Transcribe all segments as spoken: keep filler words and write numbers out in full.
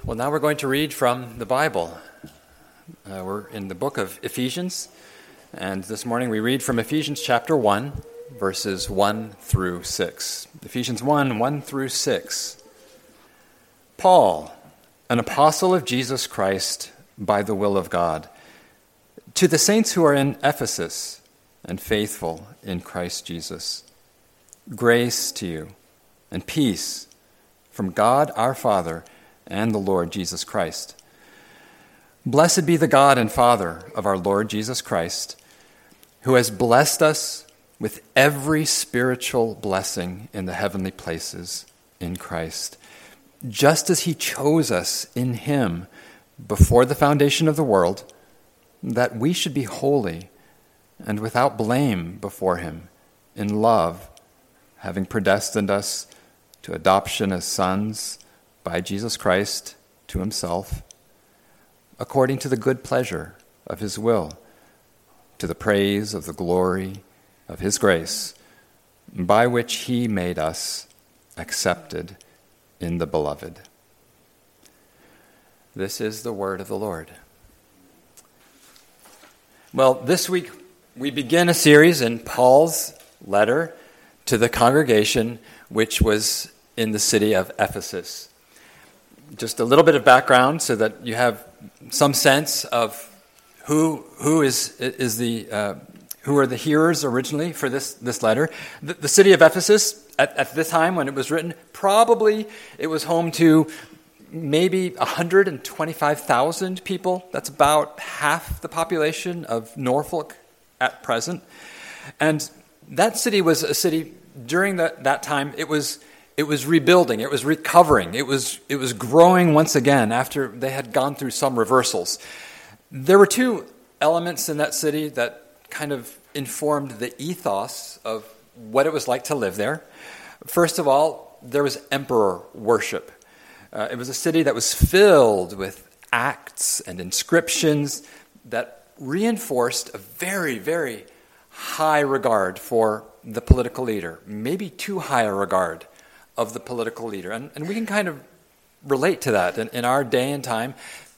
Well, now we're going to read from the Bible. Uh, we're in the book of Ephesians, and this morning we read from Ephesians chapter one, verses one through six. Ephesians one, one through six. Paul, an apostle of Jesus Christ by the will of God, to the saints who are in Ephesus and faithful in Christ Jesus, grace to you and peace from God our Father and the Lord Jesus Christ. Blessed be the God and Father of our Lord Jesus Christ, who has blessed us with every spiritual blessing in the heavenly places in Christ, just as he chose us in him before the foundation of the world, that we should be holy and without blame before him in love, having predestined us to adoption as sons by Jesus Christ to himself, according to the good pleasure of his will, to the praise of the glory of his grace, by which he made us accepted in the beloved. This is the word of the Lord. Well, this week we begin a series in Paul's letter to the congregation which was in the city of Ephesus. Just a little bit of background so that you have some sense of who who is is the uh, who are the hearers originally for this this letter. The, the city of Ephesus at, at this time when it was written, probably it was home to maybe one hundred twenty-five thousand people. That's about half the population of Norfolk at present. And that city was a city during that, that time. It was It was rebuilding, it was recovering, it was it was growing once again after they had gone through some reversals. There were two elements in that city that kind of informed the ethos of what it was like to live there. First of all, there was emperor worship. Uh, it was a city that was filled with acts and inscriptions that reinforced a very, very high regard for the political leader, maybe too high a regard of the political leader. And, and we can kind of relate to that in, in our day and time.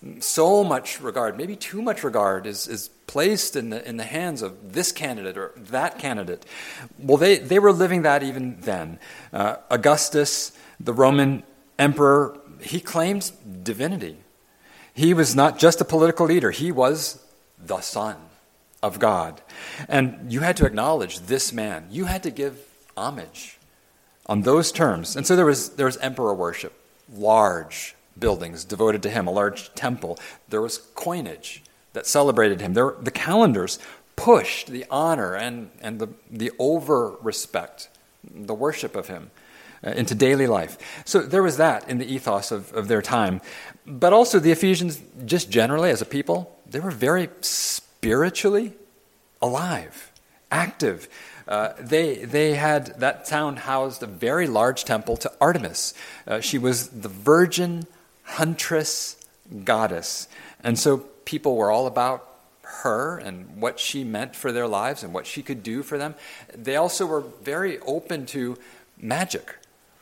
So much regard, maybe too much regard, is, is placed in the in the hands of this candidate or that candidate. Well, they, they were living that even then. Uh, Augustus, the Roman emperor, he claimed divinity. He was not just a political leader. He was the Son of God. And you had to acknowledge this man. You had to give homage on those terms. And so there was there was emperor worship, large buildings devoted to him, a large temple. There was coinage that celebrated him. There, the calendars pushed the honor and, and the, the over-respect, the worship of him uh, into daily life. So there was that in the ethos of, of their time. But also the Ephesians, just generally as a people, they were very spiritually alive, active. Uh, they they had, that town housed a very large temple to Artemis. Uh, she was the virgin huntress goddess. And so people were all about her and what she meant for their lives and what she could do for them. They also were very open to magic,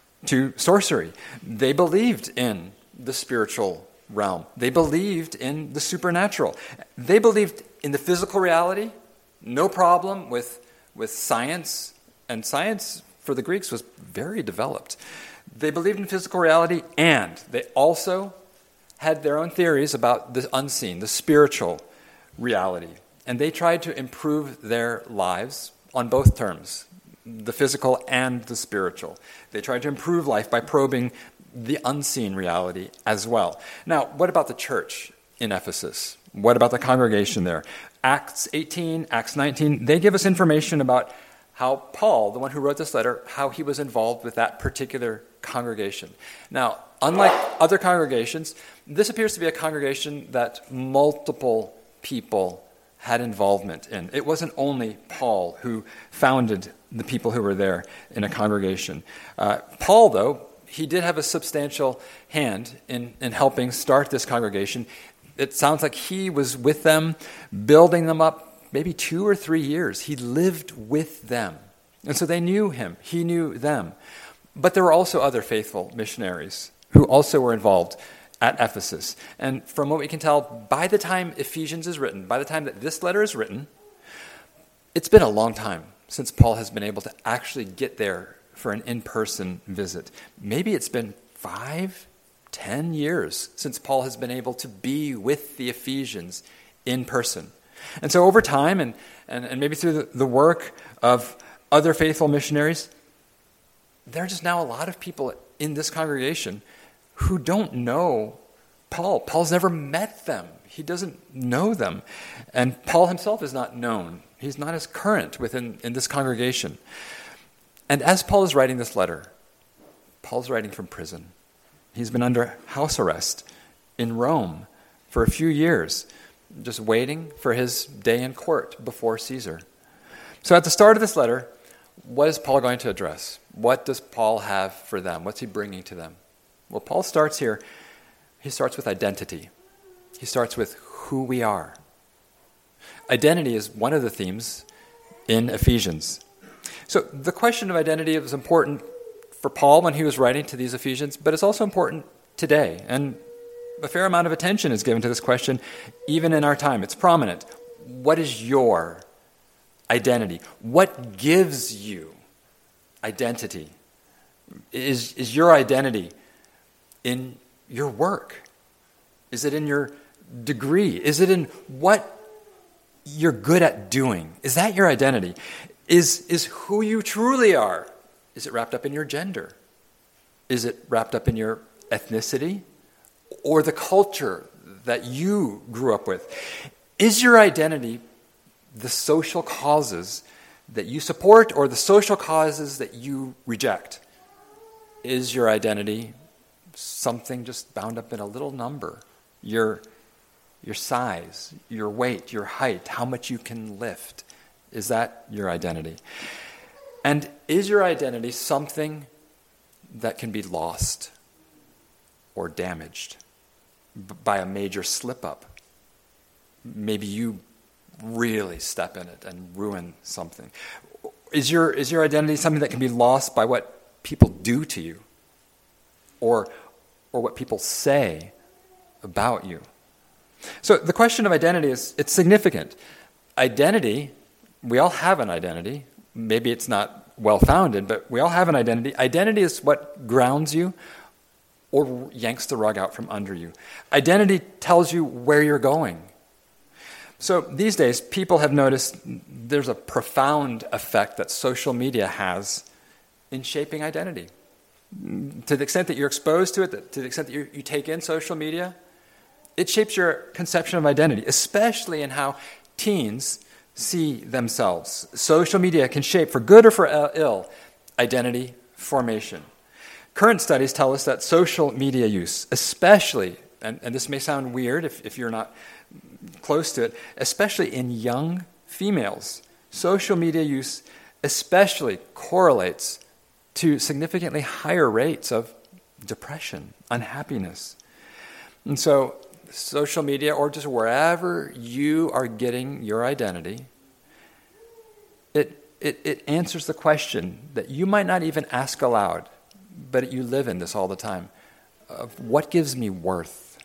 to sorcery. They believed in the spiritual realm. They believed in the supernatural. They believed in the physical reality, no problem with with science, and science for the Greeks was very developed. They believed in physical reality, and they also had their own theories about the unseen, the spiritual reality. And they tried to improve their lives on both terms, the physical and the spiritual. They tried to improve life by probing the unseen reality as well. Now, what about the church in Ephesus? What about the congregation there? Acts eighteen, Acts nineteen, they give us information about how Paul, the one who wrote this letter, how he was involved with that particular congregation. Now, unlike other congregations, this appears to be a congregation that multiple people had involvement in. It wasn't only Paul who founded the people who were there in a congregation. Uh, Paul, though, he did have a substantial hand in, in helping start this congregation. It sounds like he was with them, building them up maybe two or three years. He lived with them. And so they knew him. He knew them. But there were also other faithful missionaries who also were involved at Ephesus. And from what we can tell, by the time Ephesians is written, by the time that this letter is written, it's been a long time since Paul has been able to actually get there for an in-person visit. Maybe it's been five, ten years since Paul has been able to be with the Ephesians in person. And so over time, and, and, and maybe through the, the work of other faithful missionaries, there are just now a lot of people in this congregation who don't know Paul. Paul's never met them. He doesn't know them. And Paul himself is not known. He's not as current within in this congregation. And as Paul is writing this letter, Paul's writing from prison. He's been under house arrest in Rome for a few years, just waiting for his day in court before Caesar. So at the start of this letter, what is Paul going to address? What does Paul have for them? What's he bringing to them? Well, Paul starts here, he starts with identity. He starts with who we are. Identity is one of the themes in Ephesians. So the question of identity was important for Paul when he was writing to these Ephesians, but it's also important today. And a fair amount of attention is given to this question, even in our time. It's prominent. What is your identity? What gives you identity? Is, is your identity in your work? Is it in your degree? Is it in what you're good at doing? Is that your identity? Is, is who you truly are? Is it wrapped up in your gender? Is it wrapped up in your ethnicity or the culture that you grew up with? Is your identity the social causes that you support or the social causes that you reject? Is your identity something just bound up in a little number? Your, your size, your weight, your height, how much you can lift. Is that your identity? And is your identity something that can be lost or damaged b- by a major slip-up? Maybe you really step in it and ruin something. Is your, is your identity something that can be lost by what people do to you or, or what people say about you? So the question of identity is, it's significant. Identity, we all have an identity. Maybe it's not well-founded, but we all have an identity. Identity is what grounds you or yanks the rug out from under you. Identity tells you where you're going. So these days, people have noticed there's a profound effect that social media has in shaping identity. To the extent that you're exposed to it, that to the extent that you, you take in social media, it shapes your conception of identity, especially in how teens see themselves. Social media can shape, for good or for ill, identity formation. Current studies tell us that social media use, especially, and, and this may sound weird if, if you're not close to it, especially in young females, social media use especially correlates to significantly higher rates of depression, unhappiness. And so social media, or just wherever you are getting your identity, it, it, it answers the question that you might not even ask aloud, but you live in this all the time, of what gives me worth?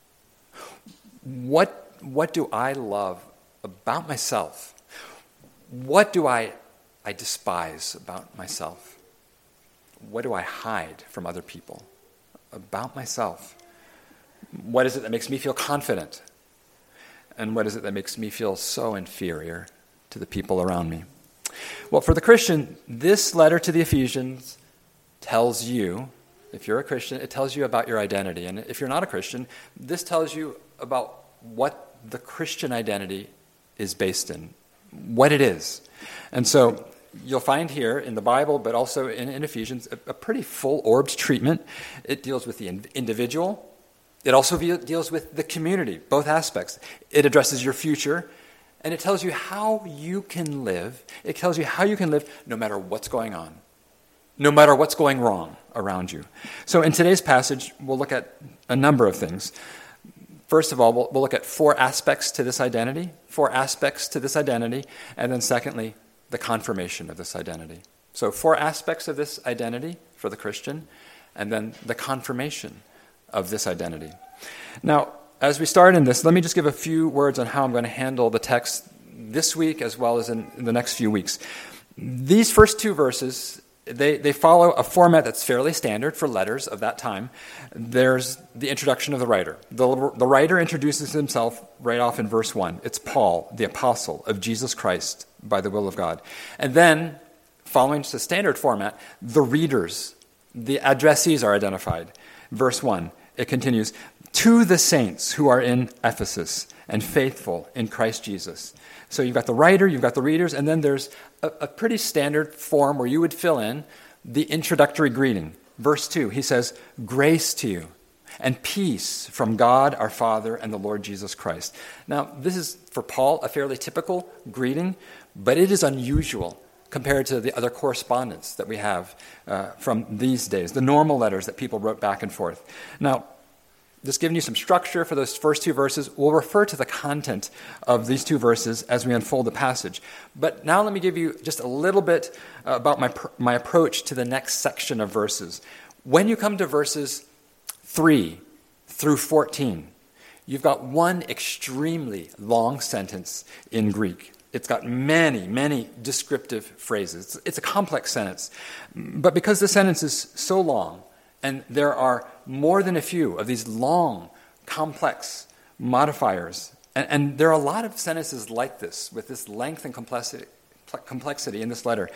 What, what do I love about myself? What do I, I despise about myself? What do I hide from other people about myself? What is it that makes me feel confident? And what is it that makes me feel so inferior to the people around me? Well, for the Christian, this letter to the Ephesians tells you, if you're a Christian, it tells you about your identity. And if you're not a Christian, this tells you about what the Christian identity is based in, what it is. And so you'll find here in the Bible, but also in, in Ephesians, a, a pretty full-orbed treatment. It deals with the in, individual. It also deals with the community, both aspects. It addresses your future, and it tells you how you can live. It tells you how you can live no matter what's going on, no matter what's going wrong around you. So in today's passage, we'll look at a number of things. First of all, we'll, we'll look at four aspects to this identity, four aspects to this identity, and then secondly, the confirmation of this identity. So four aspects of this identity for the Christian, and then the confirmation of this identity. Now, as we start in this, let me just give a few words on how I'm going to handle the text this week as well as in the next few weeks. These first two verses, they, they follow a format that's fairly standard for letters of that time. There's the introduction of the writer. The, the writer introduces himself right off in verse one. It's Paul, the apostle of Jesus Christ by the will of God. And then, following the standard format, the readers, the addressees are identified. Verse one, it continues, to the saints who are in Ephesus and faithful in Christ Jesus. So you've got the writer, you've got the readers, and then there's a, a pretty standard form where you would fill in the introductory greeting. Verse two, he says, grace to you and peace from God our Father and the Lord Jesus Christ. Now, this is, for Paul, a fairly typical greeting, but it is unusual compared to the other correspondence that we have uh, from these days, the normal letters that people wrote back and forth. Now, just giving you some structure for those first two verses. We'll refer to the content of these two verses as we unfold the passage. But now let me give you just a little bit uh, about my my approach to the next section of verses. When you come to verses three through fourteen, you've got one extremely long sentence in Greek. It's got many, many descriptive phrases. It's, it's a complex sentence. But because the sentence is so long, and there are more than a few of these long, complex modifiers. And, and there are a lot of sentences like this, with this length and complexity, complexity in this letter.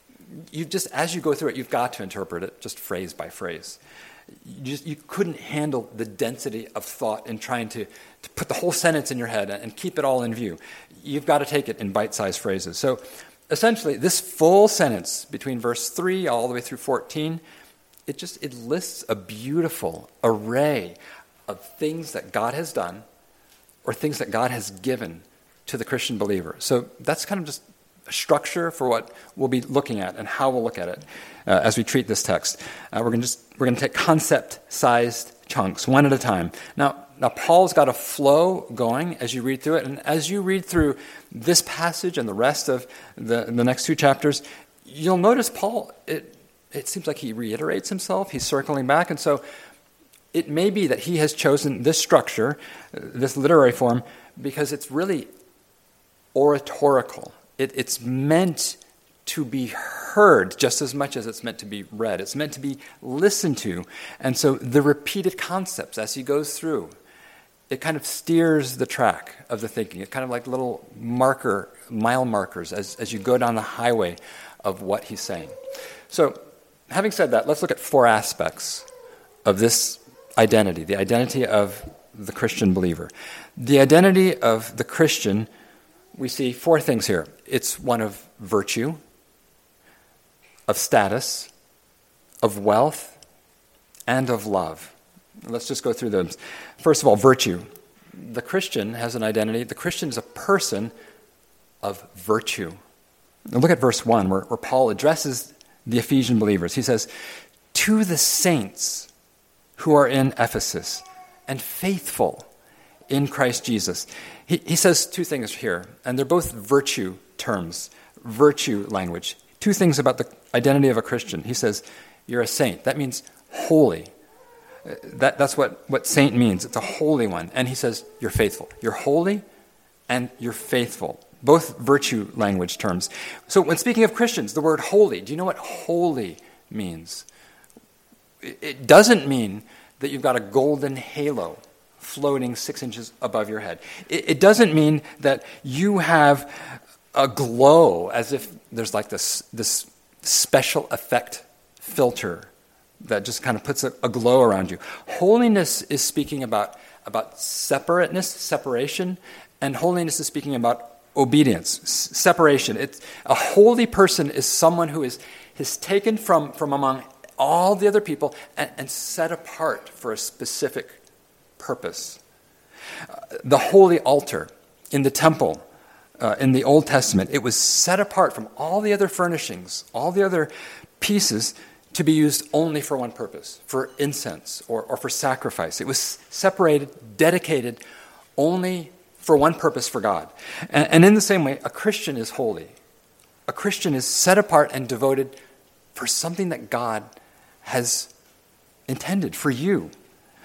You just, as you go through it, you've got to interpret it just phrase by phrase. You, just, you couldn't handle the density of thought in trying to, to put the whole sentence in your head and, and keep it all in view. You've got to take it in bite-sized phrases. So essentially, this full sentence between verse three all the way through fourteen, It just it lists a beautiful array of things that God has done or things that God has given to the Christian believer. So that's kind of just a structure for what we'll be looking at and how we'll look at it uh, as we treat this text. Uh, we're going to just we're going to take concept-sized chunks, one at a time. Now, now Paul's got a flow going as you read through it, and as you read through this passage and the rest of the the next two chapters, you'll notice Paul. It, It seems like he reiterates himself. He's circling back. And so it may be that he has chosen this structure, this literary form, because it's really oratorical. It, it's meant to be heard just as much as it's meant to be read. It's meant to be listened to. And so the repeated concepts as he goes through, it kind of steers the track of the thinking. It's kind of like little marker, mile markers as, as you go down the highway of what he's saying. So, having said that, let's look at four aspects of this identity, the identity of the Christian believer. The identity of the Christian, we see four things here. It's one of virtue, of status, of wealth, and of love. Let's just go through those. First of all, virtue. The Christian has an identity. The Christian is a person of virtue. Now look at verse one, where, where Paul addresses the Ephesian believers. He says, to the saints who are in Ephesus and faithful in Christ Jesus. He, he says two things here, and they're both virtue terms, virtue language. Two things about the identity of a Christian. He says, you're a saint. That means holy. That, that's what, what saint means. It's a holy one. And he says, you're faithful. You're holy and you're faithful. Both virtue language terms. So when speaking of Christians, the word holy, do you know what holy means? It doesn't mean that you've got a golden halo floating six inches above your head. It, it doesn't mean that you have a glow as if there's like this, this special effect filter that just kind of puts a, a glow around you. Holiness is speaking about, about separateness, separation, and holiness is speaking about obedience, s- separation. It's, a holy person is someone who is, is taken from, from among all the other people and, and set apart for a specific purpose. Uh, the holy altar in the temple, uh, in the Old Testament, it was set apart from all the other furnishings, all the other pieces, to be used only for one purpose, for incense or, or for sacrifice. It was separated, dedicated only for one purpose for God. And, and in the same way, a Christian is holy. A Christian is set apart and devoted for something that God has intended for you.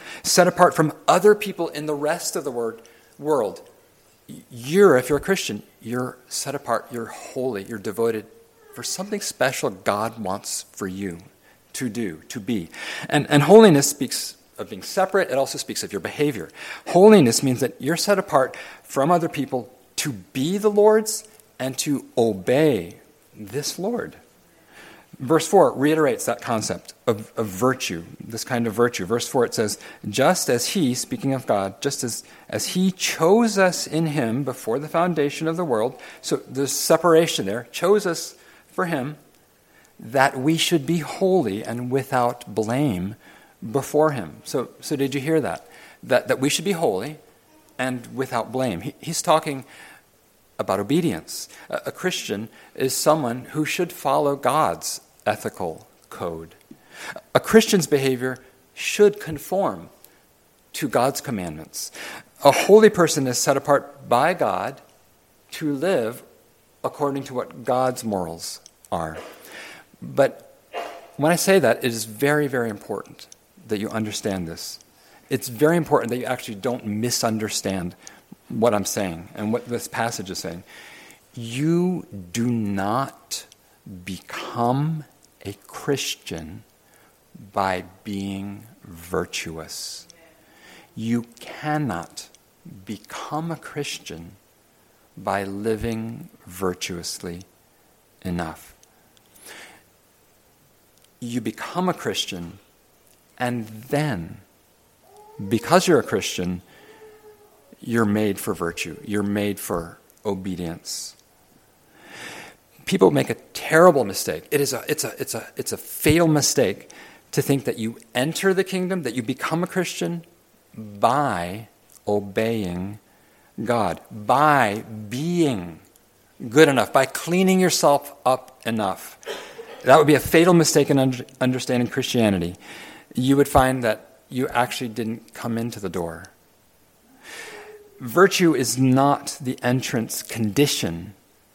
set apart from other people in the rest of the word, world. You're, if you're a Christian, you're set apart, you're holy, you're devoted for something special God wants for you to do, to be. And, and holiness speaks of being separate. It also speaks of your behavior. Holiness means that you're set apart from other people to be the Lord's and to obey this Lord. Verse four reiterates that concept of, of virtue, this kind of virtue. Verse four, it says, just as he, speaking of God, just as, as he chose us in him before the foundation of the world, so there's separation there, chose us for him, that we should be holy and without blame before him. So, so did you hear that? That, that we should be holy and without blame. He, he's talking about obedience. A, a Christian is someone who should follow God's ethical code. A Christian's behavior should conform to God's commandments. A holy person is set apart by God to live according to what God's morals are. But when I say that, it is very, very important that you understand this. It's very important that you actually don't misunderstand what I'm saying and what this passage is saying. You do not become a Christian by being virtuous. You cannot become a Christian by living virtuously enough. You become a Christian, and then, because you're a Christian, you're made for virtue. You're made for obedience. People make a terrible mistake. It is a, it's a, it's a, it's a fatal mistake to think that you enter the kingdom, that you become a Christian by obeying God, by being good enough, by cleaning yourself up enough. That would be a fatal mistake in under, understanding Christianity. You would find that you actually didn't come into the door. Virtue is not the entrance condition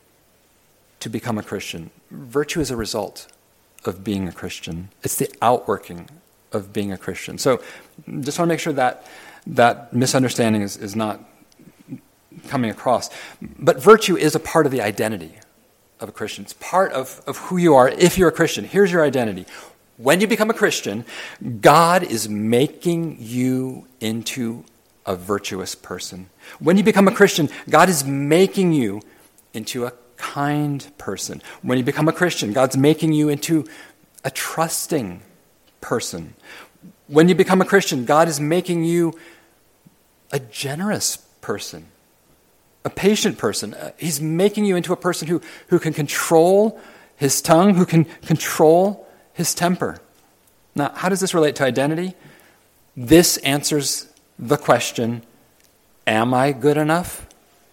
to become a Christian. Virtue is a result of being a Christian. It's the outworking of being a Christian. So just want to make sure that that misunderstanding is, is not coming across. But virtue is a part of the identity of a Christian. It's part of, of who you are if you're a Christian. Here's your identity. When you become a Christian, God is making you into a virtuous person. When you become a Christian, God is making you into a kind person. When you become a Christian, God's making you into a trusting person. When you become a Christian, God is making you a generous person, a patient person. He's making you into a person who, who can control his tongue, who can control his temper. Now, how does this relate to identity? This answers the question, am I good enough?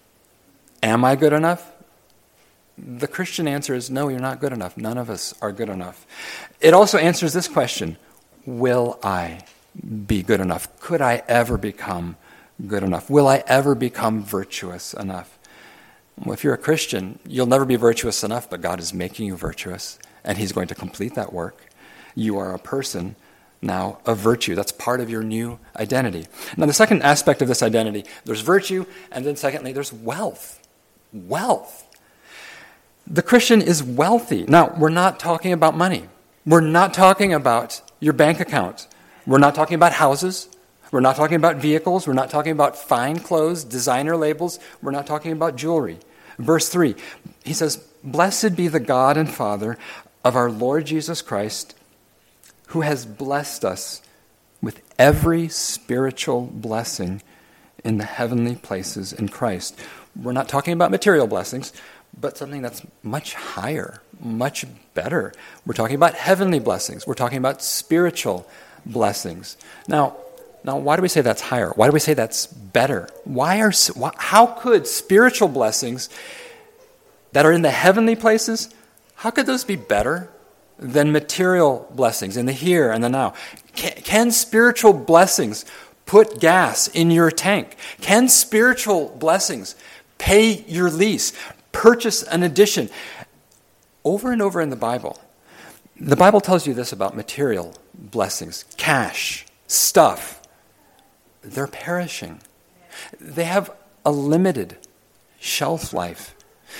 Am I good enough? The Christian answer is no, you're not good enough. None of us are good enough. It also answers this question, will I be good enough? Could I ever become good enough? Will I ever become virtuous enough? Well, if you're a Christian, you'll never be virtuous enough, but God is making you virtuous, and he's going to complete that work. You are a person now of virtue. That's part of your new identity. Now, the second aspect of this identity, there's virtue, and then secondly, there's wealth. Wealth. The Christian is wealthy. Now, we're not talking about money. We're not talking about your bank account. We're not talking about houses. We're not talking about vehicles. We're not talking about fine clothes, designer labels. We're not talking about jewelry. Verse three, he says, "Blessed be the God and Father of our Lord Jesus Christ, who has blessed us with every spiritual blessing in the heavenly places in Christ." We're not talking about material blessings, but something that's much higher, much better. We're talking about heavenly blessings. We're talking about spiritual blessings. Now, now, why do we say that's higher? Why do we say that's better? Why are why, how could spiritual blessings that are in the heavenly places, how could those be better than material blessings in the here and the now? Can, can spiritual blessings put gas in your tank? Can spiritual blessings pay your lease, purchase an addition? Over and over in the Bible, the Bible tells you this about material blessings, cash, stuff, they're perishing. They have a limited shelf life.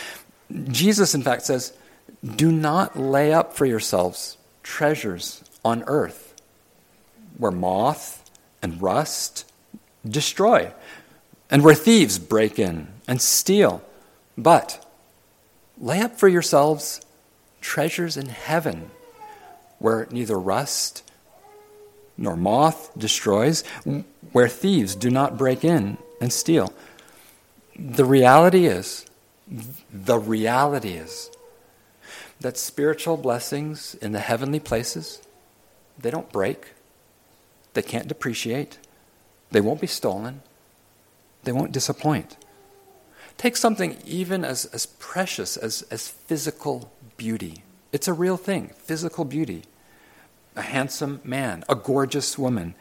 Jesus, in fact, says, do not lay up for yourselves treasures on earth where moth and rust destroy and where thieves break in and steal. But lay up for yourselves treasures in heaven where neither rust nor moth destroys, where thieves do not break in and steal. The reality is, the reality is that spiritual blessings in the heavenly places, they don't break, they can't depreciate, they won't be stolen, they won't disappoint. Take something even as, as precious as, as physical beauty. It's a real thing, physical beauty. A handsome man, a gorgeous woman.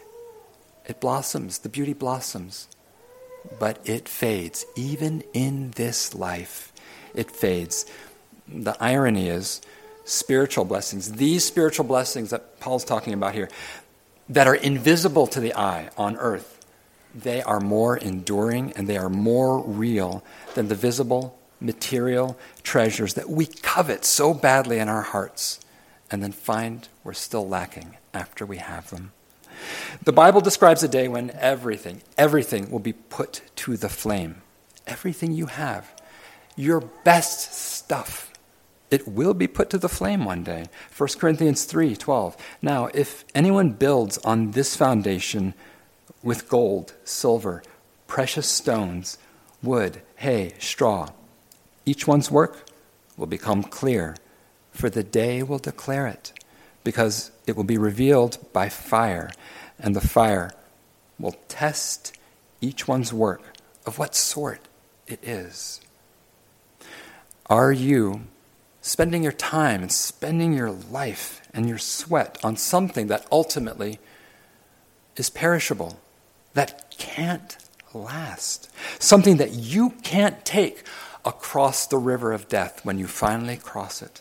It blossoms, the beauty blossoms, but it fades. Even in this life, it fades. The irony is, spiritual blessings, these spiritual blessings that Paul's talking about here, that are invisible to the eye on earth, they are more enduring and they are more real than the visible, material treasures that we covet so badly in our hearts and then find we're still lacking after we have them. The Bible describes a day when everything, everything will be put to the flame. Everything you have, your best stuff, it will be put to the flame one day. First Corinthians three twelve. Now, if anyone builds on this foundation with gold, silver, precious stones, wood, hay, straw, each one's work will become clear, for the day will declare it, because it will be revealed by fire, and the fire will test each one's work of what sort it is. Are you spending your time and spending your life and your sweat on something that ultimately is perishable, that can't last, something that you can't take across the river of death when you finally cross it?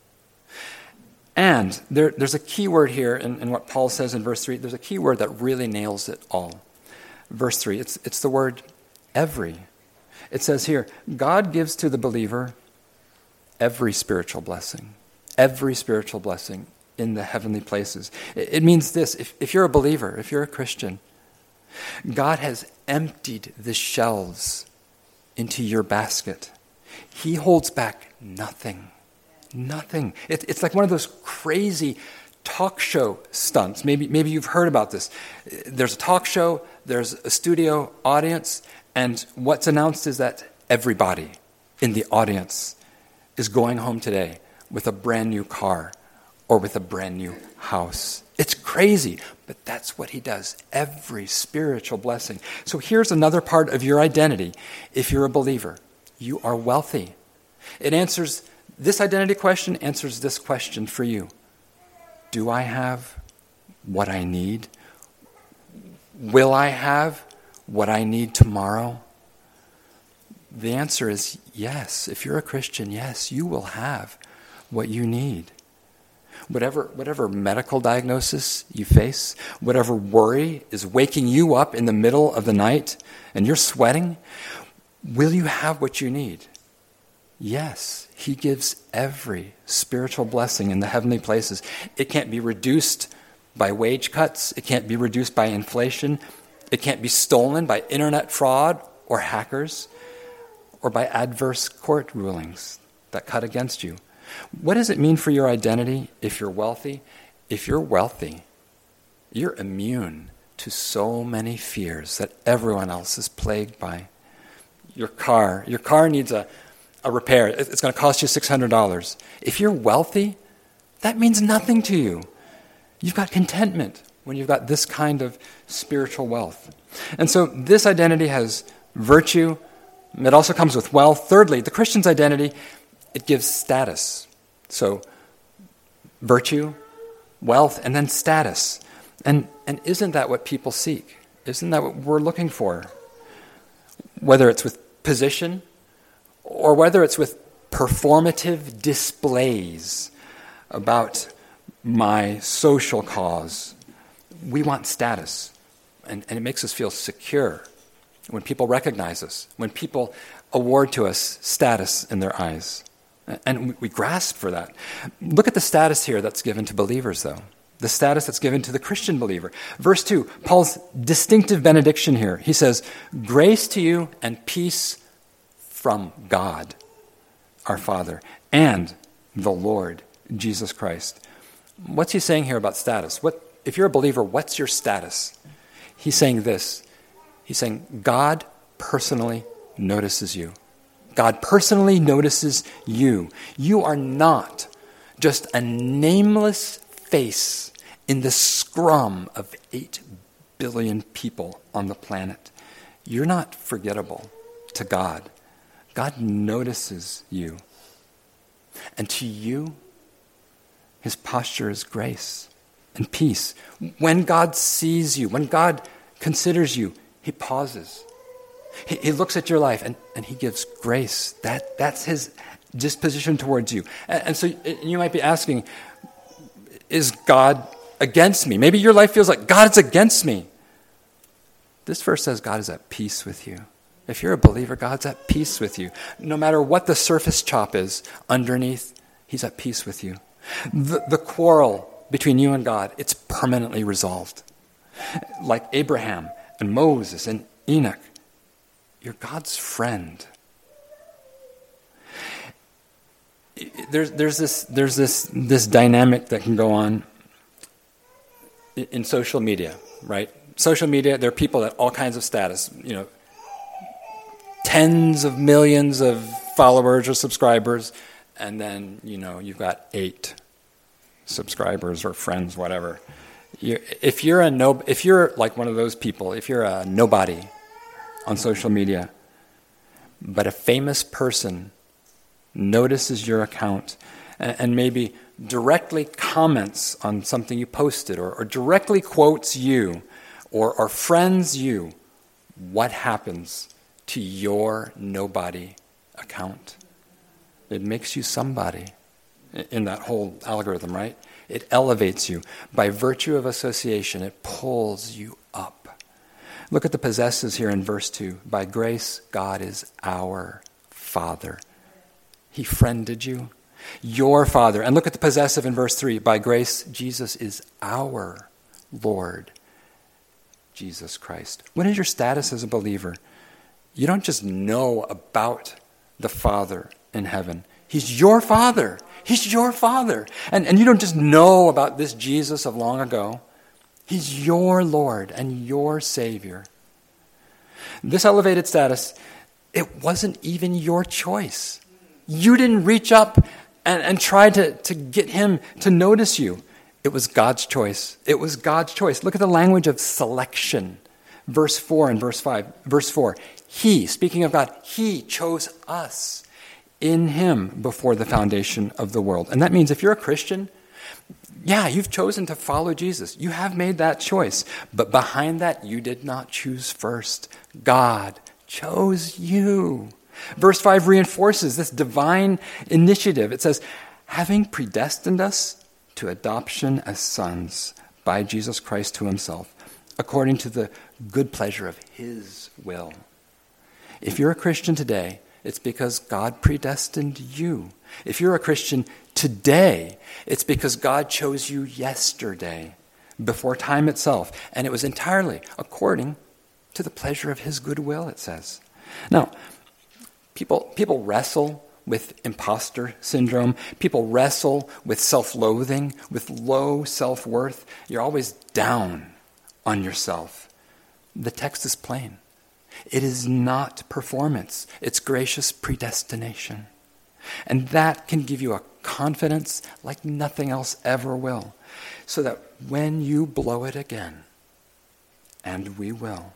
And there, there's a key word here in, in what Paul says in verse three. There's a key word that really nails it all. Verse three, it's, it's the word every. It says here, God gives to the believer every spiritual blessing, every spiritual blessing in the heavenly places. It, it means this, if, if you're a believer, if you're a Christian, God has emptied the shelves into your basket. He holds back nothing. Nothing. It, it's like one of those crazy talk show stunts. Maybe, maybe you've heard about this. There's a talk show, there's a studio audience, and what's announced is that everybody in the audience is going home today with a brand new car or with a brand new house. It's crazy, but that's what he does. Every spiritual blessing. So here's another part of your identity. If you're a believer, you are wealthy. It answers This identity question answers this question for you. Do I have what I need? Will I have what I need tomorrow? The answer is yes. If you're a Christian, yes, you will have what you need. Whatever, whatever medical diagnosis you face, whatever worry is waking you up in the middle of the night and you're sweating, will you have what you need? Yes, he gives every spiritual blessing in the heavenly places. It can't be reduced by wage cuts. It can't be reduced by inflation. It can't be stolen by internet fraud or hackers or by adverse court rulings that cut against you. What does it mean for your identity if you're wealthy? If you're wealthy, you're immune to so many fears that everyone else is plagued by. Your car, your car needs a A repair. It's going to cost you six hundred dollars. If you're wealthy, that means nothing to you. You've got contentment when you've got this kind of spiritual wealth. And so this identity has virtue. It also comes with wealth. Thirdly, the Christian's identity, it gives status. So virtue, wealth, and then status. And, and isn't that what people seek? Isn't that what we're looking for? Whether it's with position, or whether it's with performative displays about my social cause, we want status. and, and it makes us feel secure when people recognize us, when people award to us status in their eyes. And we, we grasp for that. Look at the status here that's given to believers, though. The status that's given to the Christian believer. Verse two, Paul's distinctive benediction here. He says, grace to you and peace from God, our Father, and the Lord, Jesus Christ. What's he saying here about status? What, if you're a believer, what's your status? He's saying this. He's saying God personally notices you. God personally notices you. You are not just a nameless face in the scrum of eight billion people on the planet. You're not forgettable to God. God notices you. And to you, his posture is grace and peace. When God sees you, when God considers you, he pauses. He, he looks at your life and, and he gives grace. That, that's his disposition towards you. And, and so you might be asking, is God against me? Maybe your life feels like God is against me. This verse says God is at peace with you. If you're a believer, God's at peace with you. No matter what the surface chop is underneath, he's at peace with you. The, the quarrel between you and God, it's permanently resolved. Like Abraham and Moses and Enoch, you're God's friend. There's, there's this, there's this, this dynamic that can go on in social media, right? Social media, there are people at all kinds of status, you know, tens of millions of followers or subscribers, and then, you know, you've got eight subscribers or friends, whatever. You're, if you're a no, if you're like one of those people, if you're a nobody on social media, but a famous person notices your account and, and maybe directly comments on something you posted, or, or directly quotes you, or, or friends you, what happens to your nobody account? It makes you somebody in that whole algorithm, right? It elevates you. By virtue of association, it pulls you up. Look at the possessives here in verse two. By grace, God is our Father. He friended you. Your Father. And look at the possessive in verse three. By grace, Jesus is our Lord, Jesus Christ. What is your status as a believer? You don't just know about the Father in heaven. He's your Father. He's your Father. And, and you don't just know about this Jesus of long ago. He's your Lord and your Savior. This elevated status, it wasn't even your choice. You didn't reach up and, and try to, to get him to notice you. It was God's choice. It was God's choice. Look at the language of selection. Verse four and verse five. Verse four. He, speaking of God, he chose us in him before the foundation of the world. And that means if you're a Christian, yeah, you've chosen to follow Jesus. You have made that choice. But behind that, you did not choose first. God chose you. Verse five reinforces this divine initiative. It says, having predestined us to adoption as sons by Jesus Christ to himself, according to the good pleasure of his will. If you're a Christian today, it's because God predestined you. If you're a Christian today, it's because God chose you yesterday, before time itself. And it was entirely according to the pleasure of his good will, it says. Now, people, people wrestle with imposter syndrome. People wrestle with self-loathing, with low self-worth. You're always down on yourself. The text is plain. It is not performance. It's gracious predestination. And that can give you a confidence like nothing else ever will. So that when you blow it again, and we will,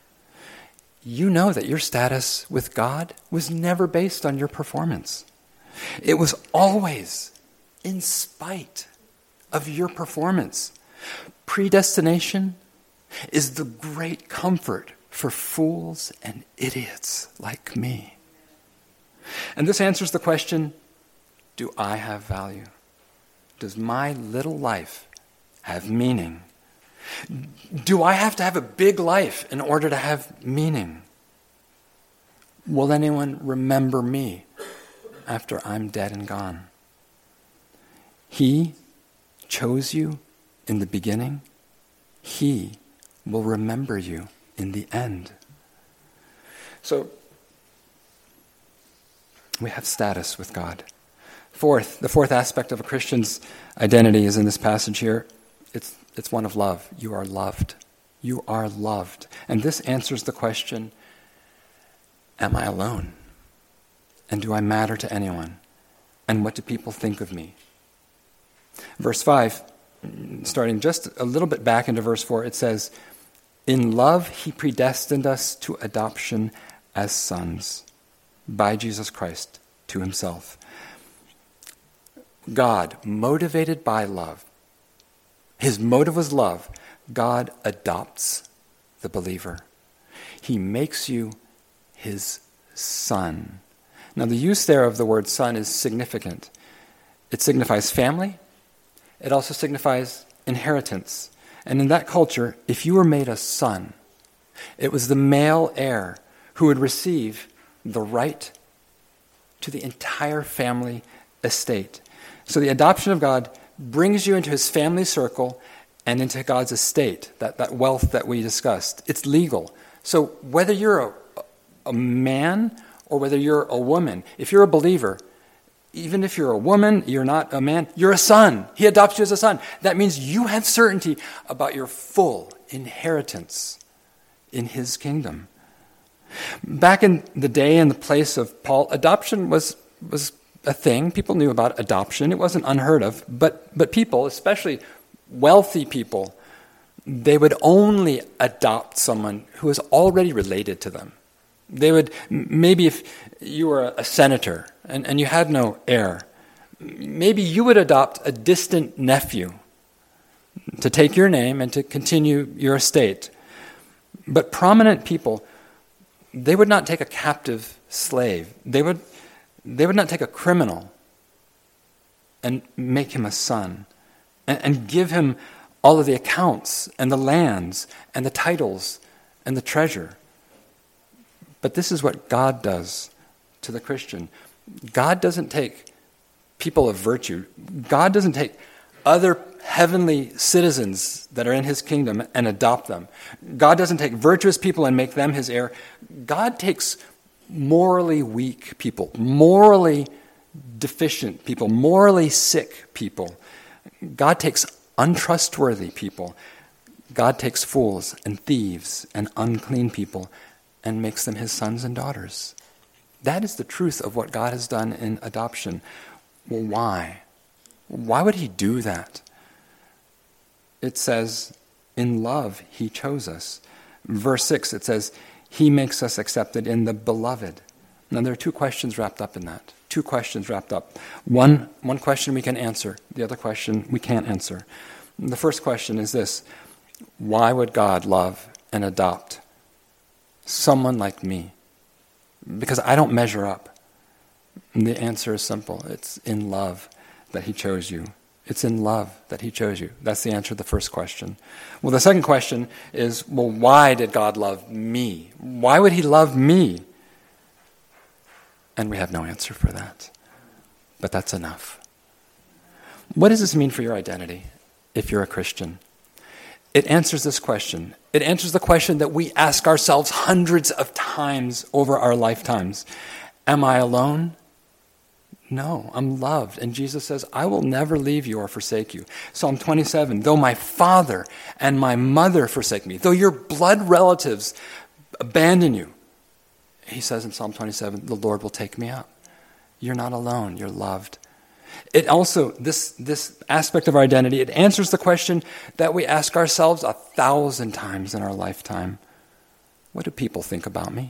you know that your status with God was never based on your performance. It was always in spite of your performance. Predestination is the great comfort for fools and idiots like me. And this answers the question, do I have value? Does my little life have meaning? Do I have to have a big life in order to have meaning? Will anyone remember me after I'm dead and gone? He chose you in the beginning. He will remember you in the end. So, we have status with God. Fourth, the fourth aspect of a Christian's identity is in this passage here. It's, it's one of love. You are loved. You are loved. And this answers the question, am I alone? And do I matter to anyone? And what do people think of me? Verse five, starting just a little bit back into verse four, it says, in love he predestined us to adoption as sons by Jesus Christ to himself. God, motivated by love, his motive was love. God adopts the believer. He makes you his son. Now, the use there of the word son is significant. It signifies family. It also signifies inheritance. And in that culture, if you were made a son, it was the male heir who would receive the right to the entire family estate. So the adoption of God brings you into his family circle and into God's estate, that, that wealth that we discussed. It's legal. So whether you're a, a man or whether you're a woman, if you're a believer, even if you're a woman, you're not a man, you're a son. He adopts you as a son. That means you have certainty about your full inheritance in his kingdom. Back in the day and the place of Paul, adoption was, was a thing. People knew about adoption. It wasn't unheard of. But, but people, especially wealthy people, they would only adopt someone who was already related to them. They would, maybe if you were a senator and, and you had no heir, maybe you would adopt a distant nephew to take your name and to continue your estate. But prominent people, they would not take a captive slave. They would, they would not take a criminal and make him a son and, and give him all of the accounts and the lands and the titles and the treasure. But this is what God does to the Christian. God doesn't take people of virtue. God doesn't take other heavenly citizens that are in his kingdom and adopt them. God doesn't take virtuous people and make them his heir. God takes morally weak people, morally deficient people, morally sick people. God takes untrustworthy people. God takes fools and thieves and unclean people and makes them his sons and daughters. That is the truth of what God has done in adoption. Well, why? Why would he do that? It says, in love he chose us. Verse six, it says, he makes us accepted in the beloved. Now there are two questions wrapped up in that. Two questions wrapped up. One, one question we can answer. The other question we can't answer. The first question is this: why would God love and adopt someone like me? Because I don't measure up. And the answer is simple. It's in love that he chose you. It's in love that he chose you. That's the answer to the first question. Well, the second question is, well, why did God love me? Why would he love me? And we have no answer for that. But that's enough. What does this mean for your identity if you're a Christian? It answers this question. It answers the question that we ask ourselves hundreds of times over our lifetimes. Am I alone? No, I'm loved. And Jesus says, I will never leave you or forsake you. Psalm twenty-seven, though my father and my mother forsake me, though your blood relatives abandon you, he says in Psalm twenty-seven, the Lord will take me up. You're not alone, you're loved. It also, this, this aspect of our identity, it answers the question that we ask ourselves a thousand times in our lifetime. What do people think about me?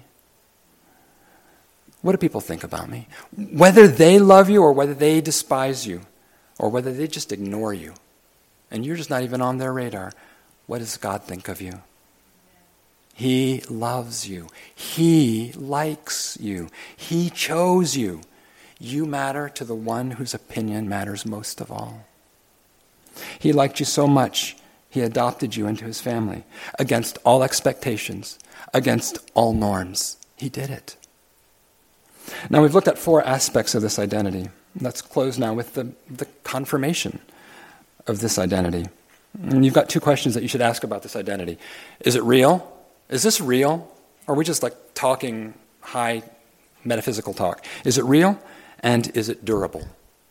What do people think about me? Whether they love you or whether they despise you or whether they just ignore you and you're just not even on their radar, what does God think of you? He loves you. He likes you. He chose you. You matter to the one whose opinion matters most of all. He liked you so much, He adopted you into his family against all expectations, against all norms. He did it. Now we've looked at four aspects of this identity. Let's close now with the, the confirmation of this identity. And you've got two questions that you should ask about this identity. Is it real? Is this real? Or are we just like talking high metaphysical talk? Is it real? And is it durable?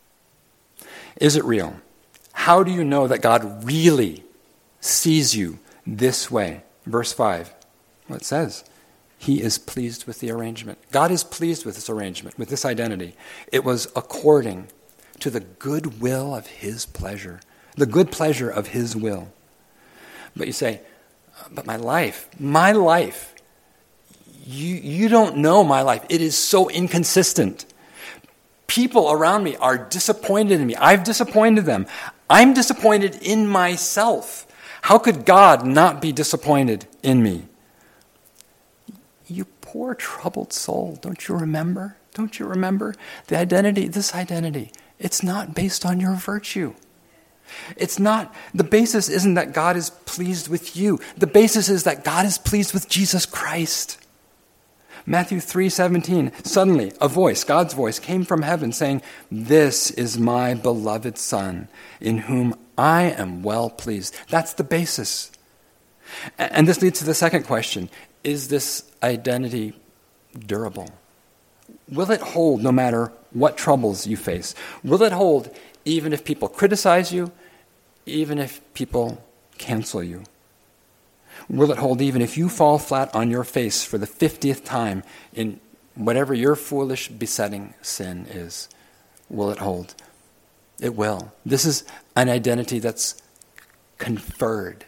Is it real? How do you know that God really sees you this way? Verse five, well, it says, he is pleased with the arrangement. God is pleased with this arrangement, with this identity. It was according to the good will of his pleasure, the good pleasure of his will. But you say, but my life, my life, you, you don't know my life. It is so inconsistent. People around me are disappointed in me. I've disappointed them. I'm disappointed in myself. How could God not be disappointed in me? You poor troubled soul, don't you remember? Don't you remember? The identity, this identity, it's not based on your virtue. It's not, the basis isn't that God is pleased with you. The basis is that God is pleased with Jesus Christ. Matthew three seventeen, suddenly a voice, God's voice, came from heaven saying, this is my beloved Son, in whom I am well pleased. That's the basis. And this leads to the second question. Is this identity durable? Will it hold no matter what troubles you face? Will it hold even if people criticize you, even if people cancel you? Will it hold even if you fall flat on your face for the fiftieth time in whatever your foolish, besetting sin is? Will it hold? It will. This is an identity that's conferred,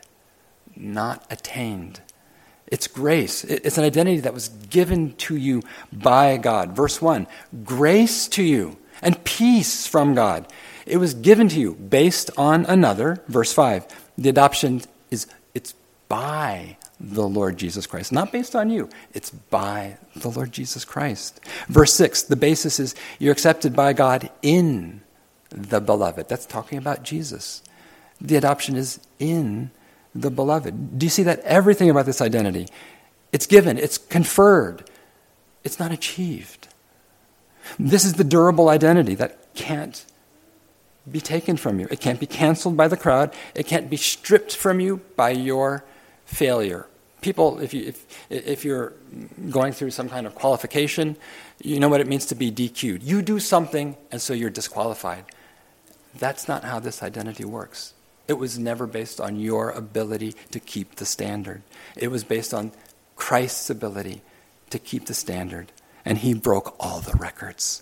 not attained. It's grace. It's an identity that was given to you by God. Verse one, grace to you and peace from God. It was given to you based on another. Verse five, the adoption is, it's by the Lord Jesus Christ. Not based on you. It's by the Lord Jesus Christ. Verse six, the basis is you're accepted by God in the beloved. That's talking about Jesus. The adoption is in the beloved. Do you see that everything about this identity, it's given, it's conferred, it's not achieved. This is the durable identity that can't be taken from you. It can't be canceled by the crowd. It can't be stripped from you by your failure. People, if you if if you're going through some kind of qualification, you know what it means to be D Q'd. You do something, and so you're disqualified. That's not how this identity works. It was never based on your ability to keep the standard. It was based on Christ's ability to keep the standard. And he broke all the records.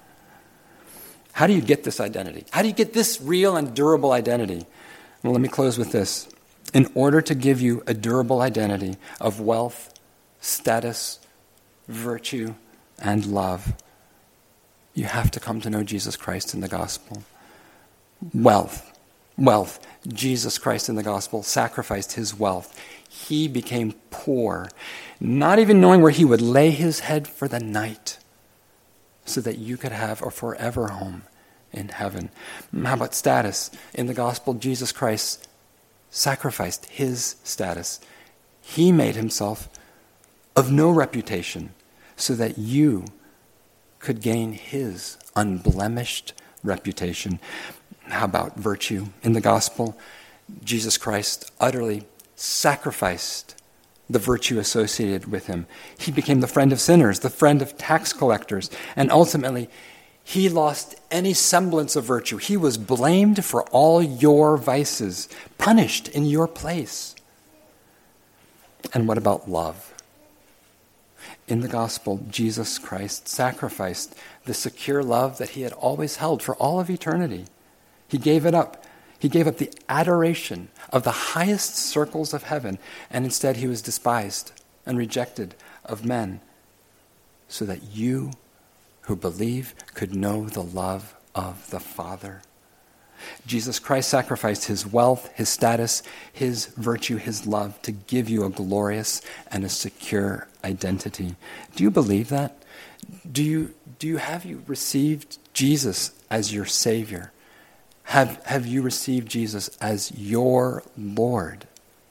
How do you get this identity? How do you get this real and durable identity? Well, let me close with this. In order to give you a durable identity of wealth, status, virtue, and love, you have to come to know Jesus Christ in the gospel. Wealth. Wealth. Jesus Christ in the gospel sacrificed his wealth. He became poor, not even knowing where he would lay his head for the night, so that you could have a forever home in heaven. How about status? In the gospel, Jesus Christ sacrificed his status. He made himself of no reputation, so that you could gain his unblemished reputation. How about virtue? In the gospel, Jesus Christ utterly sacrificed the virtue associated with him. He became the friend of sinners, the friend of tax collectors, and ultimately, he lost any semblance of virtue. He was blamed for all your vices, punished in your place. And what about love? In the gospel, Jesus Christ sacrificed the secure love that he had always held for all of eternity. He gave it up. He gave up the adoration of the highest circles of heaven, and instead he was despised and rejected of men, so that you who believe could know the love of the Father. Jesus Christ sacrificed his wealth, his status, his virtue, his love to give you a glorious and a secure identity. Do you believe that? Do you, do you have you received Jesus as your Savior? Have, have you received Jesus as your Lord?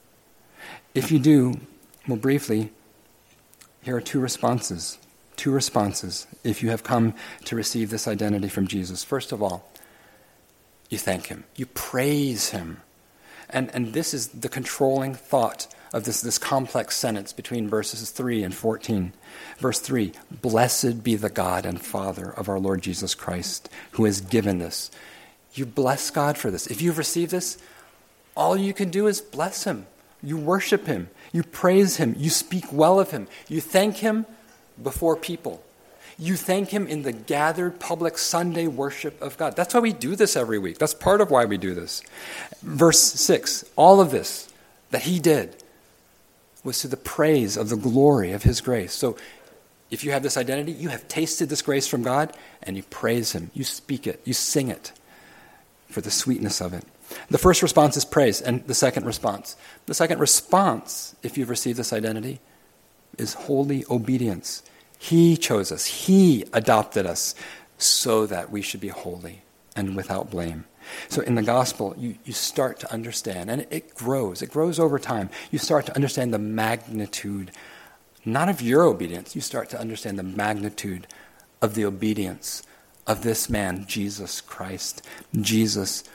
If you do, well, briefly, here are two responses. Two responses if you have come to receive this identity from Jesus. First of all, you thank him. You praise him. And, and this is the controlling thought of this, this complex sentence between verses three and fourteen. Verse three, blessed be the God and Father of our Lord Jesus Christ, who has given this. You bless God for this. If you've received this, all you can do is bless him. You worship him. You praise him. You speak well of him. You thank him before people. You thank him in the gathered public Sunday worship of God. That's why we do this every week. That's part of why we do this. Verse six, all of this that he did was to the praise of the glory of his grace. So if you have this identity, you have tasted this grace from God, and you praise him. You speak it. You sing it for the sweetness of it. The first response is praise, and the second response. The second response, if you've received this identity, is holy obedience. He chose us. He adopted us so that we should be holy and without blame. So in the gospel, you, you start to understand, and it, it grows. It grows over time. You start to understand the magnitude, not of your obedience, you start to understand the magnitude of the obedience of this man, Jesus Christ. Jesus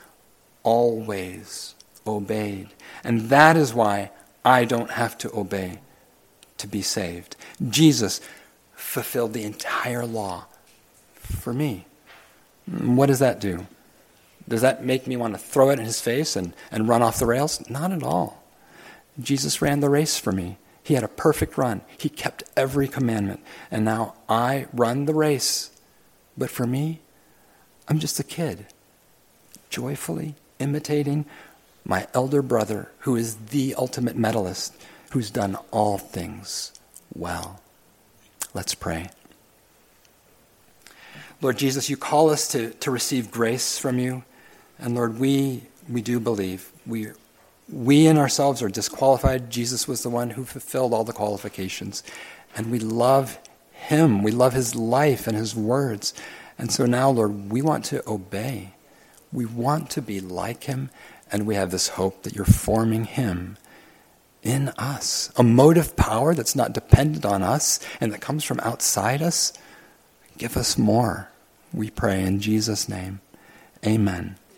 always obeyed. And that is why I don't have to obey to be saved. Jesus fulfilled the entire law for me. What does that do? Does that make me want to throw it in his face and, and run off the rails? Not at all. Jesus ran the race for me. He had a perfect run. He kept every commandment. And now I run the race. But for me, I'm just a kid, joyfully imitating my elder brother, who is the ultimate medalist, who's done all things well. Let's pray. Lord Jesus, you call us to, to receive grace from you. And Lord, we we do believe. We, we in ourselves are disqualified. Jesus was the one who fulfilled all the qualifications. And we love him. We love his life and his words. And so now, Lord, we want to obey. We want to be like him. And we have this hope that you're forming him in us. A motive power that's not dependent on us and that comes from outside us. Give us more, we pray in Jesus' name. Amen.